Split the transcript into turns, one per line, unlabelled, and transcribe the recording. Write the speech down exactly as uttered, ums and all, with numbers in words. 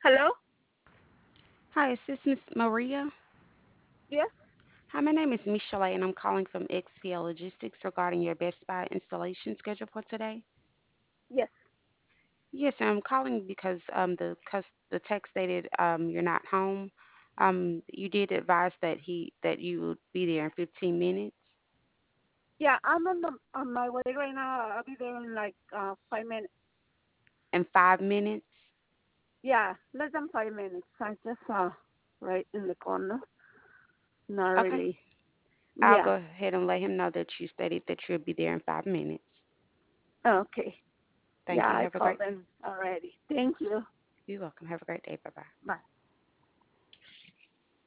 Hello?
Hi, is this Miss Maria?
Yes?
Hi, my name is Michelle, and I'm calling from X P L Logistics regarding your Best Buy installation schedule for today.
Yes.
Yes, I'm calling because um the cus the text stated um you're not home. Um, you did advise that he that you would be there in fifteen minutes
Yeah, I'm on the on my way right now. I'll be there in like uh five minutes.
and five minutes.
Yeah, less than five minutes. I just uh right in the corner. Not
Okay,
really.
I'll
Yeah.
go ahead and let him know that you stated that you'll be there in five minutes.
Okay.
Thank
Yeah,
you.
I
Have a great
called them already. Thank you.
You're welcome. Have a great day. Bye bye.
Bye.